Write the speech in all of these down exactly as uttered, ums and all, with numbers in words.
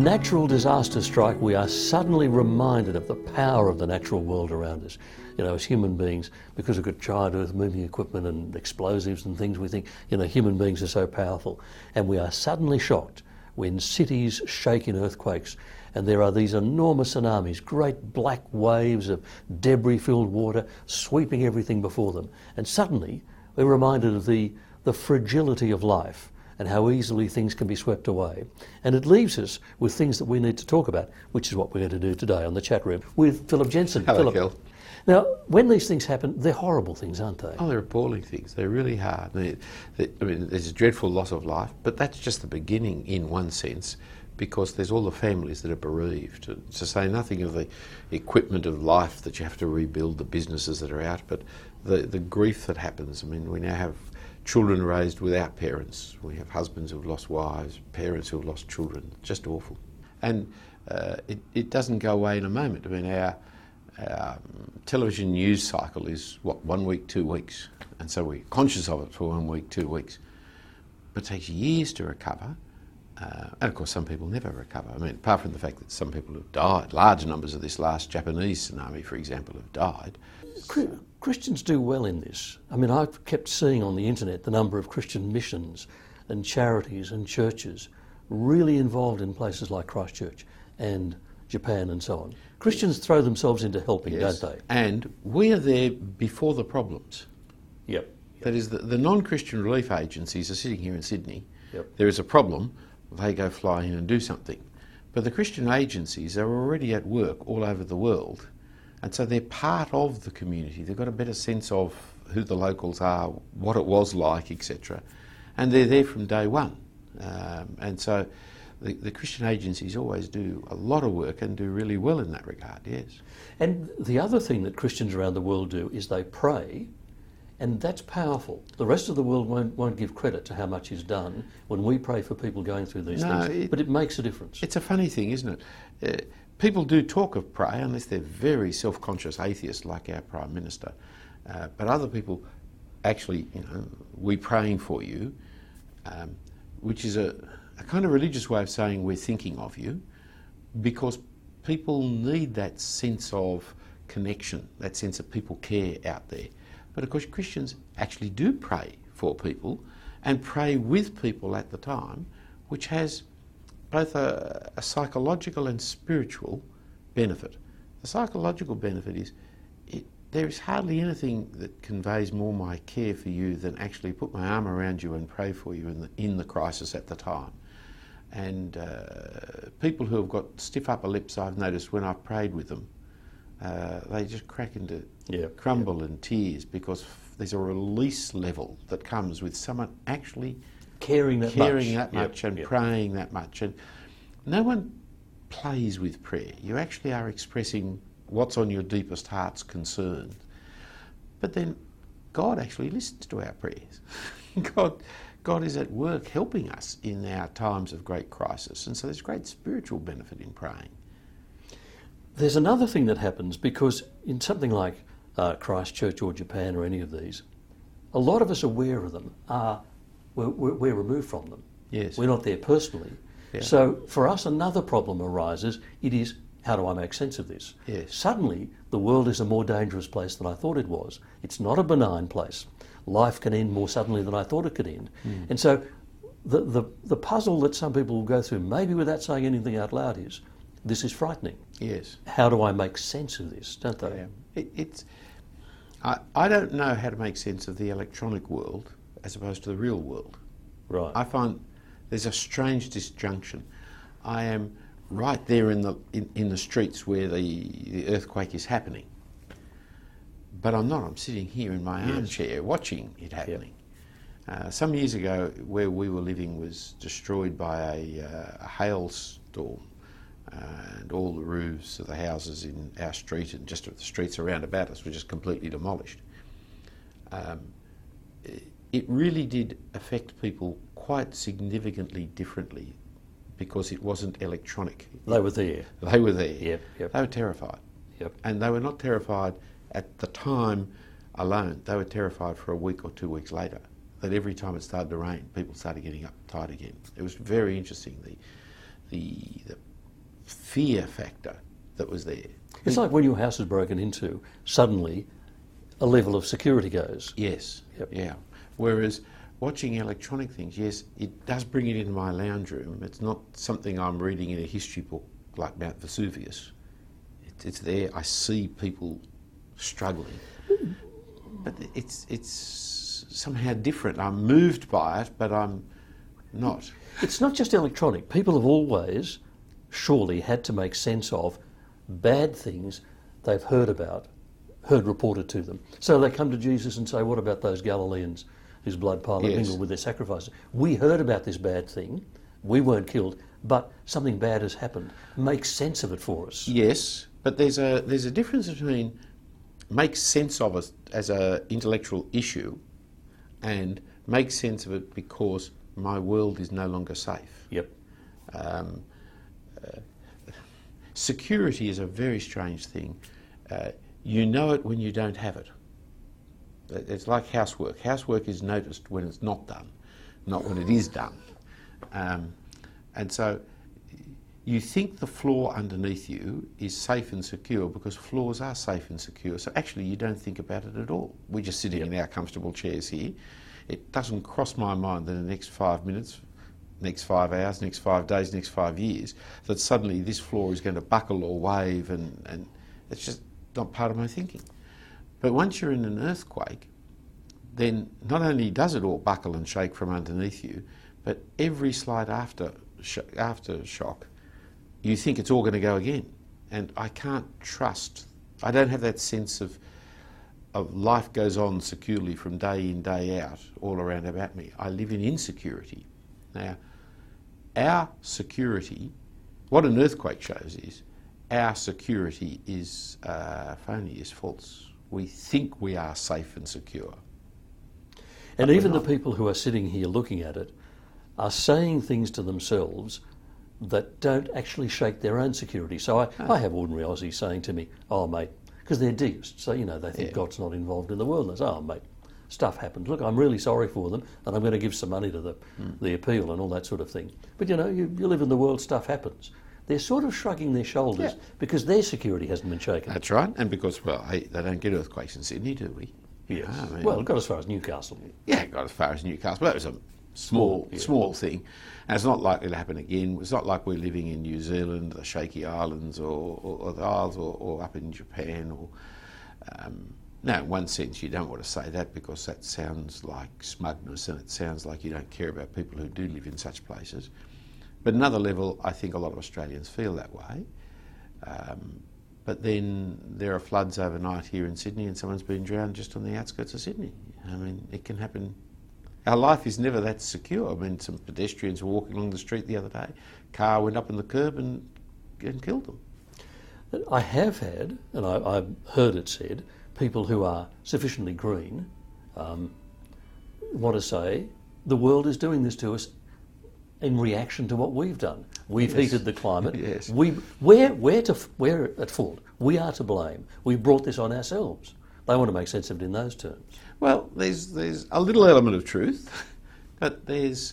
natural disasters strike, we are suddenly reminded of the power of the natural world around us. You know, as human beings, because we've got giant earth moving equipment and explosives and things, we think, you know, human beings are so powerful. And we are suddenly shocked when cities shake in earthquakes and there are these enormous tsunamis, great black waves of debris-filled water sweeping everything before them. And suddenly we're reminded of the, the fragility of life and how easily things can be swept away. And it leaves us with things that we need to talk about, which is what we're going to do today on the chat room with Philip Jensen. Hello, Philip. Phil. Now, when these things happen, they're horrible things, aren't they? Oh, they're appalling things. They're really hard. They, they, I mean, there's a dreadful loss of life, but that's just the beginning in one sense, because there's all the families that are bereaved. To say nothing of the equipment of life that you have to rebuild, the businesses that are out, but the, the grief that happens. I mean, we now have children raised without parents. We have husbands who've lost wives, parents who've lost children. It's just awful. And uh, it, it doesn't go away in a moment. I mean, our, our television news cycle is, what, one week, two weeks. And so we're conscious of it for one week, two weeks. But it takes years to recover. Uh, and of course, some people never recover. I mean, apart from the fact that some people have died, large numbers of this last Japanese tsunami, for example, have died. Christians do well in this. I mean, I've kept seeing on the internet the number of Christian missions and charities and churches really involved in places like Christchurch and Japan and so on. Christians throw themselves into helping, yes. don't they? And we are there before the problems. Yep. yep. That is, the, the non-Christian relief agencies are sitting here in Sydney. Yep. There is a problem, they go fly in and do something. But the Christian agencies are already at work all over the world. And so they're part of the community. They've got a better sense of who the locals are, what it was like, et cetera. And they're there from day one. Um, and so the, the Christian agencies always do a lot of work and do really well in that regard, yes. And the other thing that Christians around the world do is they pray, and that's powerful. The rest of the world won't, won't give credit to how much is done when we pray for people going through these no, things, it, but it makes a difference. It's a funny thing, isn't it? Uh, People do talk of prayer unless they're very self-conscious atheists like our Prime Minister. Uh, but other people actually, you know, we're praying for you, um, which is a, a kind of religious way of saying we're thinking of you, because people need that sense of connection, that sense that people care out there. But of course Christians actually do pray for people and pray with people at the time, which has both a, a psychological and spiritual benefit. The psychological benefit is it, there is hardly anything that conveys more my care for you than actually put my arm around you and pray for you in the, in the crisis at the time. And uh, people who have got stiff upper lips, I've noticed when I've prayed with them, uh, they just crack into yep. crumble yep. and tears, because there's a release level that comes with someone actually caring that caring much, that much yep, and yep. praying that much. And no one plays with prayer. You actually are expressing what's on your deepest heart's concern. But then God actually listens to our prayers. God, God is at work helping us in our times of great crisis. And so there's great spiritual benefit in praying. There's another thing that happens, because in something like uh, Christchurch or Japan or any of these, a lot of us aware of them are We're, we're, we're removed from them. Yes. We're not there personally. Yeah. So for us, another problem arises. It is, how do I make sense of this? Yes. Suddenly, the world is a more dangerous place than I thought it was. It's not a benign place. Life can end more suddenly than I thought it could end. Mm. And so the, the, the puzzle that some people will go through, maybe without saying anything out loud, is, this is frightening. Yes. How do I make sense of this, don't they? Yeah. It, it's, I, I don't know how to make sense of the electronic world as opposed to the real world. Right. I find there's a strange disjunction. I am right there in the in, in the streets where the, the earthquake is happening, but I'm not. I'm sitting here in my yes. armchair watching it happening. Yep. Uh, some years ago, where we were living was destroyed by a, uh, a hailstorm, uh, and all the roofs of the houses in our street and just the streets around about us were just completely demolished. Um, It really did affect people quite significantly differently, because it wasn't electronic. They were there. They were there. Yep, yep. They were terrified. Yep. And they were not terrified at the time alone. They were terrified for a week or two weeks later, that every time it started to rain, people started getting uptight again. It was very interesting. The, the, the fear factor that was there. It's like when your house is broken into, suddenly a level of security goes. Yes, Yep. yeah. Whereas watching electronic things, yes, it does bring it into my lounge room. It's not something I'm reading in a history book like Mount Vesuvius. It, it's there. I see people struggling. But it's it's somehow different. I'm moved by it, but I'm not. It's not just electronic. People have always, surely, had to make sense of bad things they've heard about, heard reported to them. So they come to Jesus and say, what about those Galileans whose blood Pilate Yes. mingled with their sacrifices? We heard about this bad thing. We weren't killed, but something bad has happened. Make sense of it for us. Yes, but there's a there's a difference between make sense of it as an intellectual issue and make sense of it because my world is no longer safe. Yep. Um, uh, security is a very strange thing. Uh, you know it when you don't have it. It's like housework. Housework is noticed when it's not done, not when it is done. Um, and so you think the floor underneath you is safe and secure because floors are safe and secure. So actually you don't think about it at all. We're just sitting Yep. in our comfortable chairs here. It doesn't cross my mind that in the next five minutes, next five hours, next five days, next five years, that suddenly this floor is going to buckle or wave, and, and it's just not part of my thinking. But once you're in an earthquake, then not only does it all buckle and shake from underneath you, but every slight after sh- aftershock, you think it's all going to go again. And I can't trust, I don't have that sense of of life goes on securely from day in, day out, all around about me. I live in insecurity. Now, our security, what an earthquake shows is, our security is uh, phony, is false. We think we are safe and secure. And But even we're the not. people who are sitting here looking at it are saying things to themselves that don't actually shake their own security. So I, I have ordinary Aussies saying to me, oh, mate, because they're deists, so, you know, they think Yeah. God's not involved in the world. And they say, oh, mate, stuff happens. Look, I'm really sorry for them, and I'm going to give some money to the, Mm. the appeal and all that sort of thing. But, you know, you, you live in the world, stuff happens. They're sort of shrugging their shoulders Yeah. because their security hasn't been shaken. That's right, and because, well, hey, they don't get earthquakes in Sydney, do we? Yes. I mean- Well, it got as far as Newcastle. Yeah, it got as far as Newcastle. But that was a small, yeah. small thing. And it's not likely to happen again. It's not like we're living in New Zealand, the Shaky Islands, or, or, or the Isles, or, or up in Japan. Or um, now, in one sense, you don't want to say that because that sounds like smugness, and it sounds like you don't care about people who do live in such places. But another level, I think a lot of Australians feel that way. Um, but then there are floods overnight here in Sydney, and someone's been drowned just on the outskirts of Sydney. I mean, it can happen. Our life is never that secure. I mean, some pedestrians were walking along the street the other day. Car went up in the curb and, and killed them. I have had, and I, I've heard it said, people who are sufficiently green um, want to say the world is doing this to us in reaction to what we've done. We've Yes. heated the climate. Yes. We, we're, we're, to, we're at fault. We are to blame. We brought this on ourselves. They want to make sense of it in those terms. Well, there's there's a little element of truth, but there's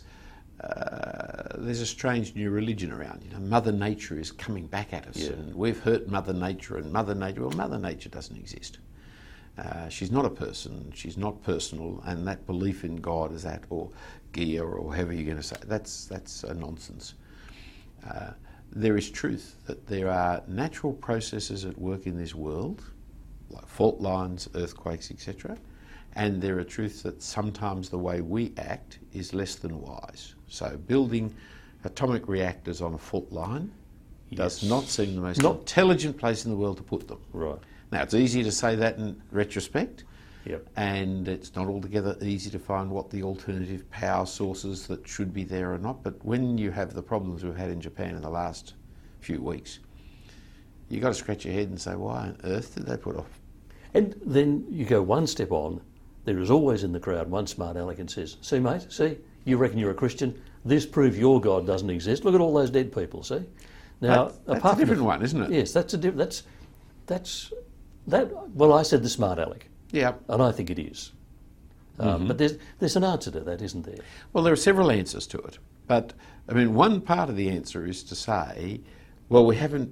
uh, there's a strange new religion around. You know, Mother Nature is coming back at us, Yeah. and we've hurt Mother Nature, and Mother Nature. Well, Mother Nature doesn't exist. Uh, she's not a person. She's not personal, and that belief in God is that, or Gaia, or however you're going to say it, that's that's a nonsense. Uh, there is truth that there are natural processes at work in this world, like fault lines, earthquakes, et cetera. And there are truths that sometimes the way we act is less than wise. So building atomic reactors on a fault line does Yes. not seem the most Not- intelligent place in the world to put them. Right. Now, it's easy to say that in retrospect, Yep. and it's not altogether easy to find what the alternative power sources that should be there are not. But when you have the problems we've had in Japan in the last few weeks, you've got to scratch your head and say, why on earth did they put off? And then you go one step on. There is always in the crowd one smart aleck and says, see, mate, see, you reckon you're a Christian? This proves your God doesn't exist. Look at all those dead people, see? Now, That- that's apart a from different the- one, isn't it? Yes, that's a diff- that's that's that. Well, I said the smart aleck, Yeah. and I think it is. Um, Mm-hmm. But there's there's an answer to that, isn't there? Well, there are several answers to it. But, I mean, one part of the answer is to say, Well, we haven't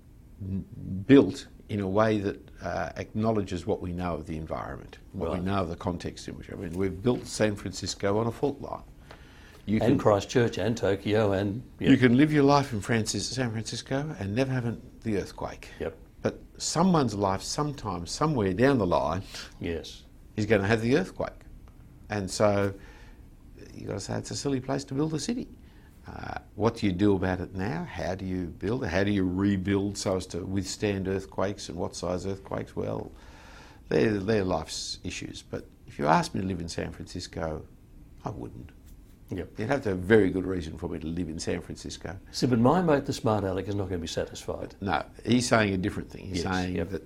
built in a way that uh, acknowledges what we know of the environment, what Right. we know of the context in which. I mean, we've built San Francisco on a fault line. You And Christchurch and Tokyo and... You can live your life in Francis, San Francisco and never have an, the earthquake. Yep. But someone's life sometime, somewhere down the line, Yes. is going to have the earthquake. And so you've got to say it's a silly place to build a city. Uh, what do you do about it now? How do you build it? How do you rebuild so as to withstand earthquakes, and what size earthquakes? Well, they're, they're life's issues. But if you asked me to live in San Francisco, I wouldn't. Yep. You'd have to have a very good reason for me to live in San Francisco. See, but my mate, the smart aleck, is not going to be satisfied. No, he's saying a different thing. He's Yes, saying yep. that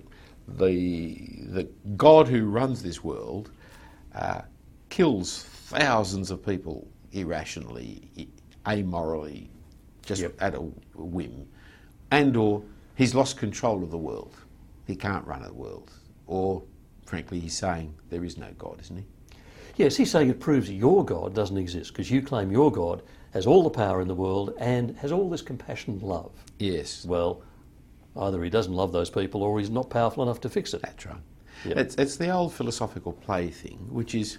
the the God who runs this world uh, kills thousands of people irrationally, amorally, just Yep. at a whim, and or he's lost control of the world. He can't run a world. Or, frankly, he's saying there is no God, isn't he? Yes, he's saying it proves that your God doesn't exist because you claim your God has all the power in the world and has all this compassion and love. Yes. Well, either he doesn't love those people or he's not powerful enough to fix it. That's right. Yep. It's, it's the old philosophical play thing, which is,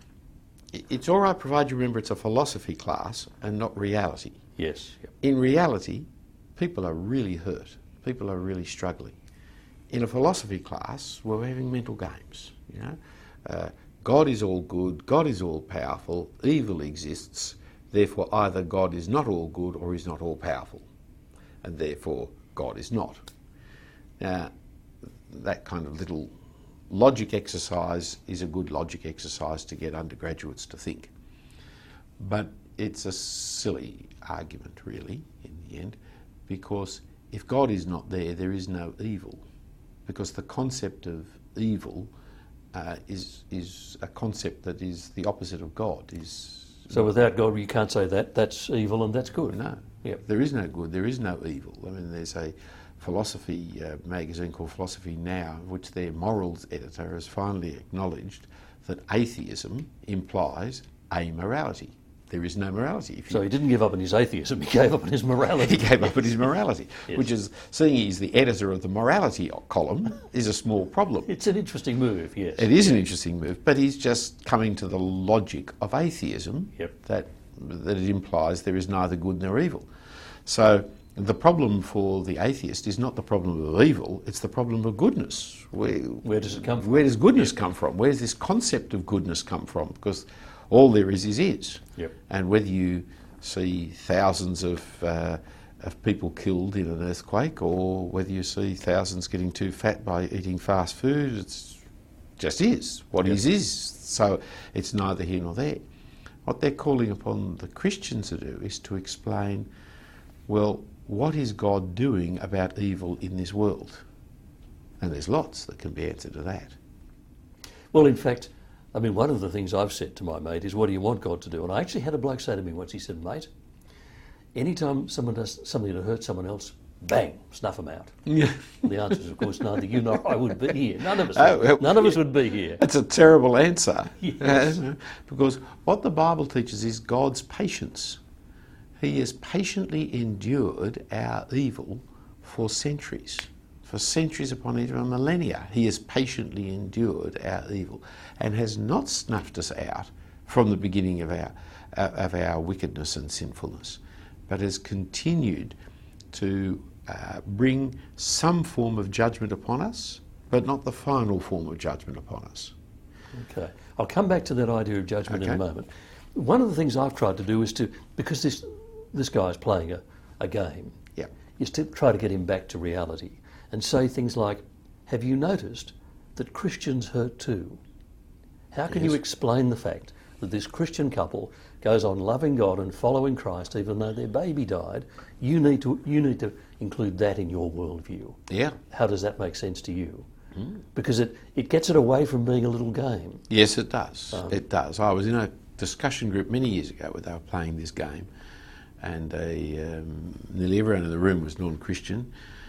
it- it's all right provided you remember it's a philosophy class and not reality. Yes. Yep. In reality, people are really hurt. People are really struggling. In a philosophy class, we're having mental games. You know, uh, God is all good. God is all powerful. Evil exists. Therefore, either God is not all good or he's not all powerful, and therefore God is not. Now, that kind of little logic exercise is a good logic exercise to get undergraduates to think, but it's a silly argument, really, in the end, because if God is not there, there is no evil, because the concept of evil uh, is is a concept that is the opposite of God. Is So without God, you can't say that that's evil and that's good. no, Yep. there is no good, there is no evil. I mean, there's a philosophy uh, magazine called Philosophy Now, which their morals editor has finally acknowledged that atheism implies amorality. There is no morality. If you So he didn't give up on his atheism, he gave up on his morality. He gave up on his morality, Yes. which is, seeing he's the editor of the morality column, is a small problem. It's an interesting move, yes. It is an interesting move, but he's just coming to the logic of atheism, Yep. that that it implies there is neither good nor evil. So the problem for the atheist is not the problem of evil, it's the problem of goodness. Where, Where does it come from? Where does goodness come from? Where does this concept of goodness come from? Because all there is is is. Yep. And whether you see thousands of uh, of people killed in an earthquake, or whether you see thousands getting too fat by eating fast food, it's just is. What Yep. is is. So it's neither here nor there. What they're calling upon the Christians to do is to explain, well, what is God doing about evil in this world? And there's lots that can be answered to that. Well, in fact, I mean, one of the things I've said to my mate is, what do you want God to do? And I actually had a bloke say to me once, he said, mate, anytime someone does something to hurt someone else, bang, snuff them out. Yeah. The answer is, of course, neither you nor I would be here. None of us Oh, would. well, None of us yeah. would be here. That's a terrible answer. Yes. Uh, because what the Bible teaches is God's patience. He has patiently endured our evil for centuries. For centuries upon even millennia, he has patiently endured our evil and has not snuffed us out from the beginning of our, uh, of our wickedness and sinfulness, but has continued to uh, bring some form of judgment upon us, but not the final form of judgment upon us. Okay. I'll come back to that idea of judgment in a Okay. moment. One of the things I've tried to do is to, because this this guy's playing a, a game, Yeah. is to try to get him back to reality and say things like, have you noticed that Christians hurt too? How can Yes. you explain the fact that this Christian couple goes on loving God and following Christ even though their baby died? You need to you need to include that in your worldview. Yeah. How does that make sense to you? Mm. Because it, it gets it away from being a little game. Yes, it does. Um, it does. I was in a discussion group many years ago where they were playing this game, and a, um, nearly everyone in the room was non-Christian.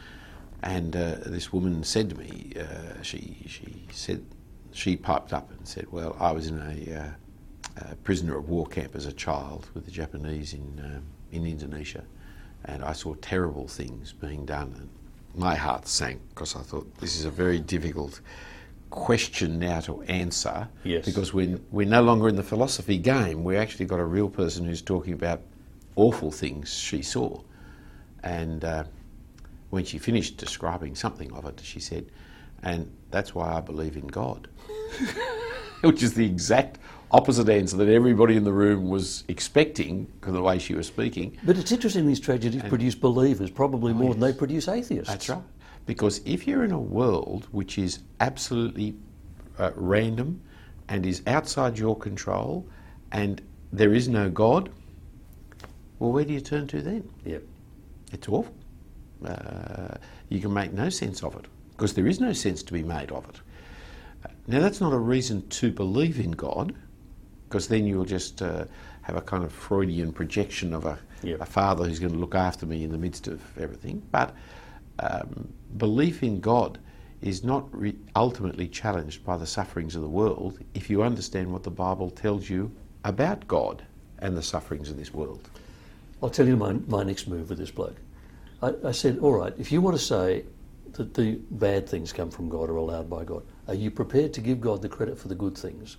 And uh, this woman said to me, uh, she she said, she piped up and said, "Well, I was in a, uh, a prisoner of war camp as a child with the Japanese in um, in Indonesia, and I saw terrible things being done, and my heart sank because I thought this is a very difficult question now to answer. Yes. Because we're, we're no longer in the philosophy game. We actually got a real person who's talking about awful things she saw. And uh, when she finished describing something of it, she said, and that's why I believe in God. Which is the exact opposite answer that everybody in the room was expecting because of the way she was speaking. But it's interesting these tragedies and produce believers probably more oh, yes. than they produce atheists. That's right. Because if you're in a world which is absolutely uh, random and is outside your control and there is no God, well, where do you turn to then? Yep. It's awful. Uh, you can make no sense of it because there is no sense to be made of it. Uh, now, that's not a reason to believe in God, because then you'll just uh, have a kind of Freudian projection of a, yep. a father who's going to look after me in the midst of everything. But um, belief in God is not re- ultimately challenged by the sufferings of the world if you understand what the Bible tells you about God and the sufferings of this world. I'll tell you my, my next move with this bloke. I, I said, all right, if you want to say that the bad things come from God or allowed by God, are you prepared to give God the credit for the good things?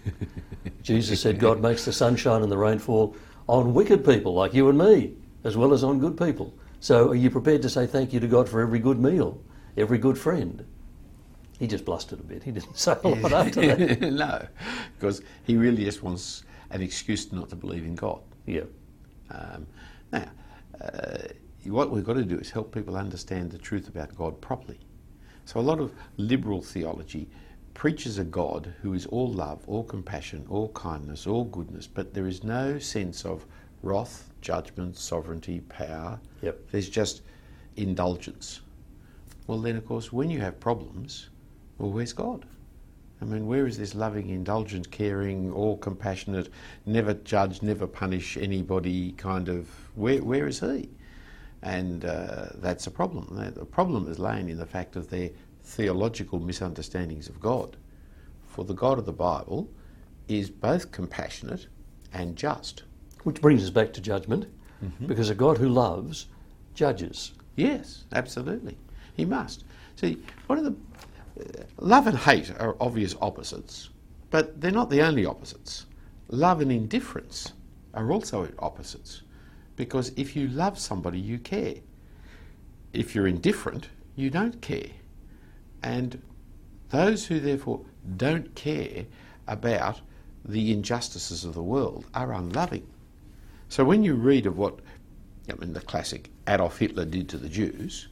Jesus said God makes the sunshine and the rainfall on wicked people like you and me, as well as on good people. So are you prepared to say thank you to God for every good meal, every good friend? He just blustered a bit. He didn't say a lot after that. No, because he really just wants an excuse not to believe in God. Yeah. Um, now, uh, what we've got to do is help people understand the truth about God properly. So a lot of liberal theology preaches a God who is all love, all compassion, all kindness, all goodness, but there is no sense of wrath, judgment, sovereignty, power. Yep. There's just indulgence. Well, then, of course, when you have problems, well, where's God? I mean, where is this loving, indulgent, caring, all compassionate, never judge, never punish anybody kind of, where where is he? And uh, that's a problem. The problem is laying in the fact of their theological misunderstandings of God. For the God of the Bible is both compassionate and just. Which brings us back to judgment, mm-hmm. because a God who loves judges. Yes, absolutely. He must. See, one of the uh, love and hate are obvious opposites, but they're not the only opposites. Love and indifference are also opposites, because if you love somebody, you care. If you're indifferent, you don't care. And those who therefore don't care about the injustices of the world are unloving. So when you read of what, I mean, the classic Adolf Hitler did to the Jews,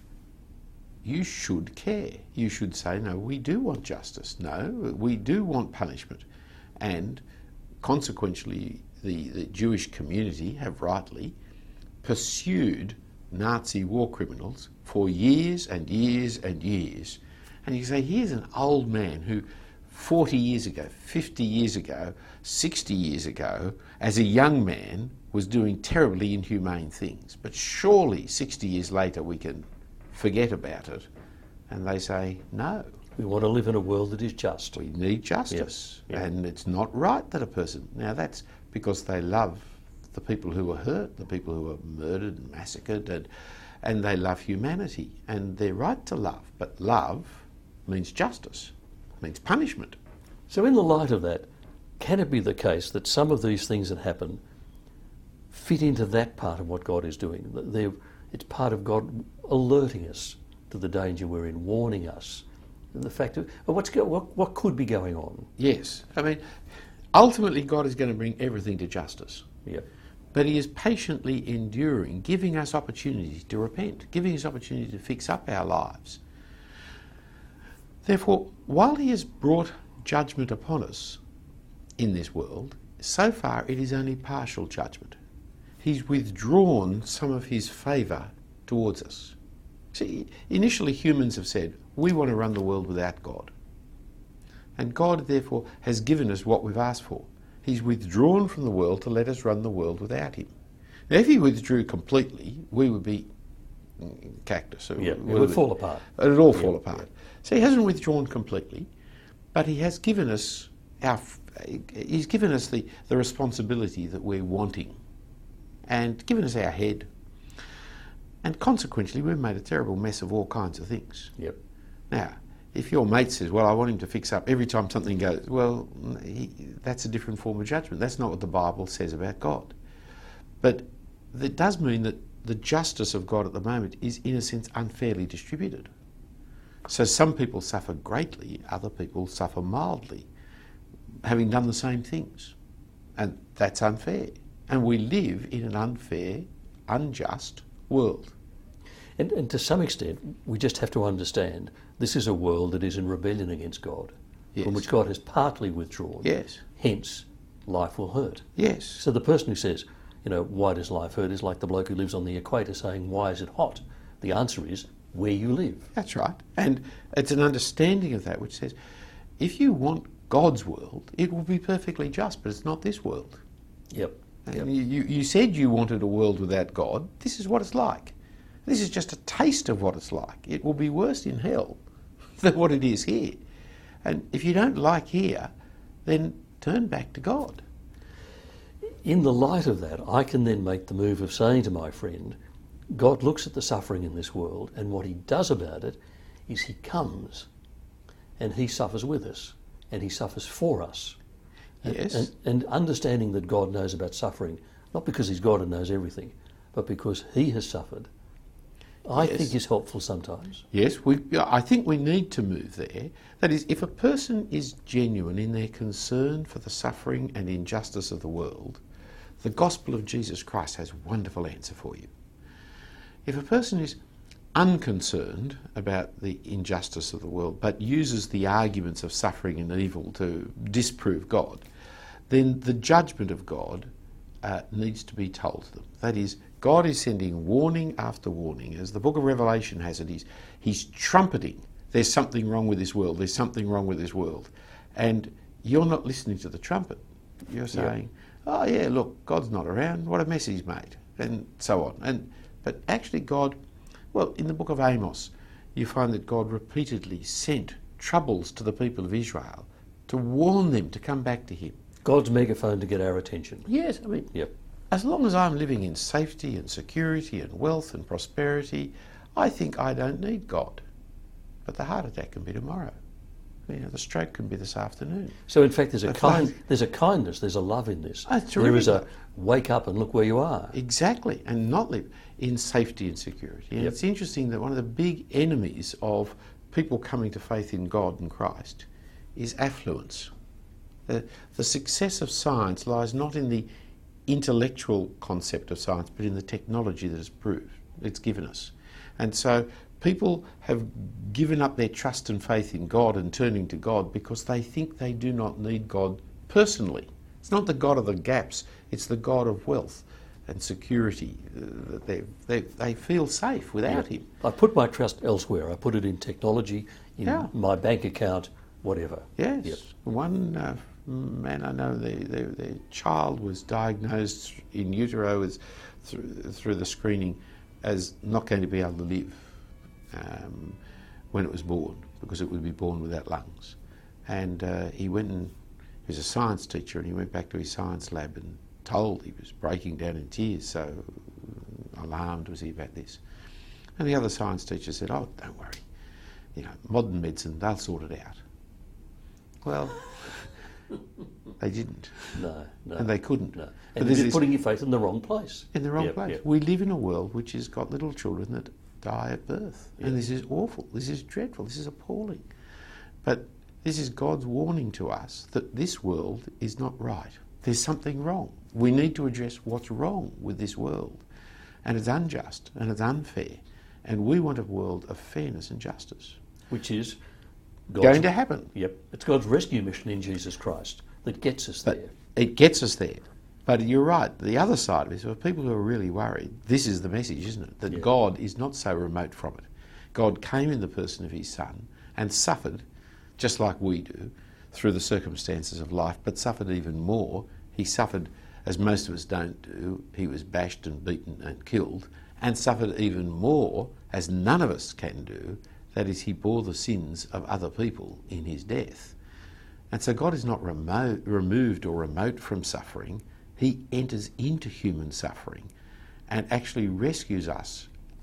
you should care. You should say, no, we do want justice. No, we do want punishment. And consequently, the, the Jewish community have rightly pursued Nazi war criminals for years and years and years. And you say, here's an old man who forty years ago, fifty years ago, sixty years ago, as a young man, was doing terribly inhumane things. But surely sixty years later we can forget about it. And they say, no. We want to live in a world that is just. We need justice. Yep. Yep. And it's not right that a person... Now that's because they love the people who were hurt, the people who were murdered and massacred, and, and they love humanity. And they're right to love. But love means justice, means punishment. So in the light of that, can it be the case that some of these things that happen fit into that part of what God is doing? They're, it's part of God alerting us to the danger we're in, warning us. And the fact of what's go, what, what could be going on. Yes. I mean, ultimately God is going to bring everything to justice. Yeah. But he is patiently enduring, giving us opportunities to repent, giving us opportunity to fix up our lives. Therefore, while he has brought judgment upon us in this world, so far it is only partial judgment. He's withdrawn some of his favour towards us. See, initially humans have said, we want to run the world without God. And God, therefore, has given us what we've asked for. He's withdrawn from the world to let us run the world without him. Now, if he withdrew completely, we would be cactus. Yeah, it would fall apart. It would all fall yeah, apart. Yeah. So he hasn't withdrawn completely, but he has given us our, he's given us the, the responsibility that we're wanting, and given us our head. And consequently, we've made a terrible mess of all kinds of things. Yep. Now, if your mate says, well, I want him to fix up every time something goes, well, he, that's a different form of judgment. That's not what the Bible says about God. But that does mean that the justice of God at the moment is, in a sense, unfairly distributed. So some people suffer greatly, other people suffer mildly, having done the same things. And that's unfair. And we live in an unfair, unjust world. And, and to some extent, we just have to understand this is a world that is in rebellion against God, Yes. from which God has partly withdrawn. Yes. Hence, life will hurt. Yes. So the person who says, you know, why does life hurt, is like the bloke who lives on the equator saying, why is it hot? The answer is, where you live. That's right. And it's an understanding of that which says, if you want God's world, it will be perfectly just, but it's not this world. Yep. And Yep. you, you you said you wanted a world without God. This is what it's like. This is just a taste of what it's like. It will be worse in hell than what it is here. And if you don't like here, then turn back to God. In the light of that, I can then make the move of saying to my friend, God looks at the suffering in this world, and what he does about it is he comes and he suffers with us, and he suffers for us. And, Yes. and, and understanding that God knows about suffering, not because he's God and knows everything, but because he has suffered, I Yes. think is helpful sometimes. Yes, we, I think we need to move there. That is, if a person is genuine in their concern for the suffering and injustice of the world, the gospel of Jesus Christ has a wonderful answer for you. If a person is unconcerned about the injustice of the world, but uses the arguments of suffering and evil to disprove God, then the judgment of God uh, needs to be told to them. That is, God is sending warning after warning. As the book of Revelation has it, he's, he's trumpeting, there's something wrong with this world, there's something wrong with this world. And you're not listening to the trumpet. You're saying, oh yeah, look, God's not around, what a mess he's made, and so on. And But actually God, well, in the book of Amos, you find that God repeatedly sent troubles to the people of Israel to warn them to come back to him. God's megaphone to get our attention. Yes, I mean, Yep. as long as I'm living in safety and security and wealth and prosperity, I think I don't need God. But the heart attack can be tomorrow. You know, the stroke can be this afternoon. So in fact, there's a The kind, fact- there's a kindness, there's a love in this. Oh, it's There is a terrific. wake up and look where you are. Exactly, and not live in safety and security. And Yep. it's interesting that one of the big enemies of people coming to faith in God and Christ is affluence. The, the success of science lies not in the intellectual concept of science, but in the technology that it's proved, it's given us. And so people have given up their trust and faith in God and turning to God because they think they do not need God personally. It's not the God of the gaps, it's the God of wealth and security. Uh, they, they, they feel safe without him. I put my trust elsewhere. I put it in technology, in Yeah. my bank account, whatever. Yes. Yep. One uh, man I know, their, their, their child was diagnosed in utero as through, through the screening as not going to be able to live um, when it was born, because it would be born without lungs. And uh, he went and, he was a science teacher, and he went back to his science lab and told, he was breaking down in tears, so alarmed was he about this. And the other science teacher said, oh, don't worry, you know, modern medicine, they'll sort it out. Well, they didn't. No, no. And they couldn't. No. But And there's you're this- putting your faith in the wrong place. In the wrong Yep, place. yep. We live in a world which has got little children that die at birth. Yep. And this is awful. This is dreadful. This is appalling. But this is God's warning to us that this world is not right. There's something wrong. We need to address what's wrong with this world. And it's unjust and it's unfair. And we want a world of fairness and justice. Which is God's, Going to happen. Yep. It's God's rescue mission in Jesus Christ that gets us But there. it gets us there. But you're right, the other side of it is for people who are really worried, this is the message, isn't it? That Yeah. God is not so remote from it. God came in the person of his Son and suffered, just like we do, through the circumstances of life, but suffered even more. He suffered, as most of us don't do, he was bashed and beaten and killed, and suffered even more, as none of us can do, that is, he bore the sins of other people in his death. And so God is not remote, removed or remote from suffering. He enters into human suffering and actually rescues us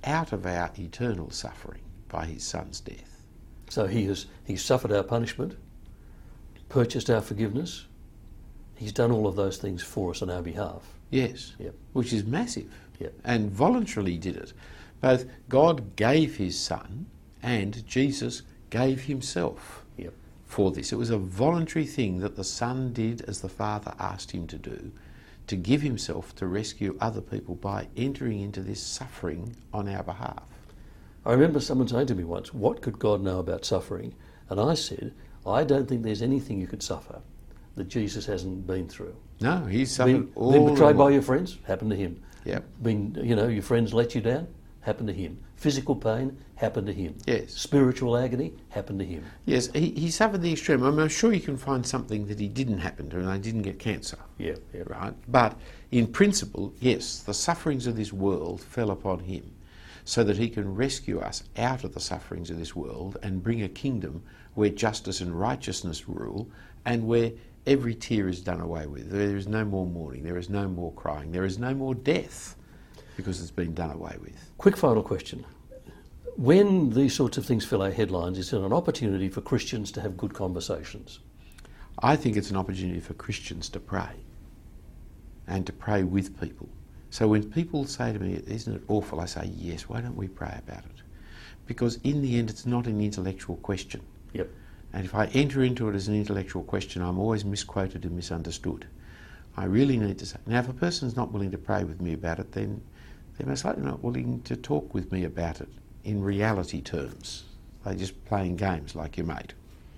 out of our eternal suffering by his Son's death. So he has he's suffered our punishment, purchased our forgiveness. He's done all of those things for us on our behalf. Yes, Yep. which is massive, Yep. and voluntarily did it. Both God gave his Son and Jesus gave himself Yep. for this. It was a voluntary thing that the Son did as the Father asked him to do, to give himself to rescue other people by entering into this suffering on our behalf. I remember someone saying to me once, what could God know about suffering? And I said, I don't think there's anything you could suffer that Jesus hasn't been through. No, he suffered Being, all being betrayed the by your friends, happened to him. Yep. Being, you know, your friends let you down, happened to him. Physical pain, happened to him. Yes. Spiritual agony, happened to him. Yes, he, he suffered the extreme. I mean, I'm sure you can find something that he didn't happen to, and they didn't get cancer. Yeah, yeah. Right? But in principle, yes, the sufferings of this world fell upon him so that he can rescue us out of the sufferings of this world and bring a kingdom where justice and righteousness rule and where every tear is done away with. There is no more mourning, there is no more crying, there is no more death because it's been done away with. Quick final question. When these sorts of things fill our headlines, is it an opportunity for Christians to have good conversations? I think it's an opportunity for Christians to pray and to pray with people. So when people say to me, isn't it awful? I say, yes, why don't we pray about it? Because in the end, it's not an intellectual question. Yep. And if I enter into it as an intellectual question, I'm always misquoted and misunderstood. I really need to say, now if a person's not willing to pray with me about it, then they're most likely not willing to talk with me about it in reality terms. They're just playing games like your mate.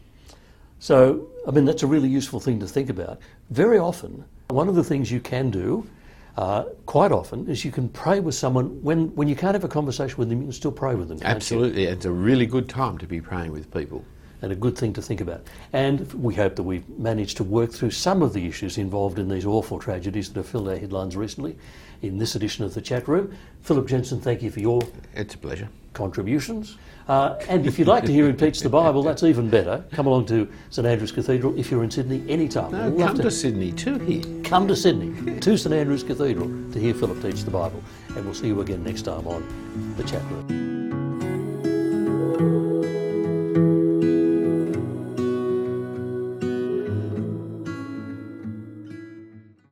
So, I mean, that's a really useful thing to think about. Very often, one of the things you can do, uh, quite often, is you can pray with someone. When, when you can't have a conversation with them, you can still pray with them. Can't Absolutely, you? it's a really good time to be praying with people. And a good thing to think about. And we hope that we've managed to work through some of the issues involved in these awful tragedies that have filled our headlines recently in this edition of The Chat Room. Philip Jensen, thank you for your It's a pleasure. contributions. Uh, and if you'd like to hear him teach the Bible, that's even better. Come along to St Andrew's Cathedral if you're in Sydney anytime. No, We'd love come to, to Sydney too here. Come to Sydney, to St Andrew's Cathedral to hear Philip teach the Bible. And we'll see you again next time on The Chat Room.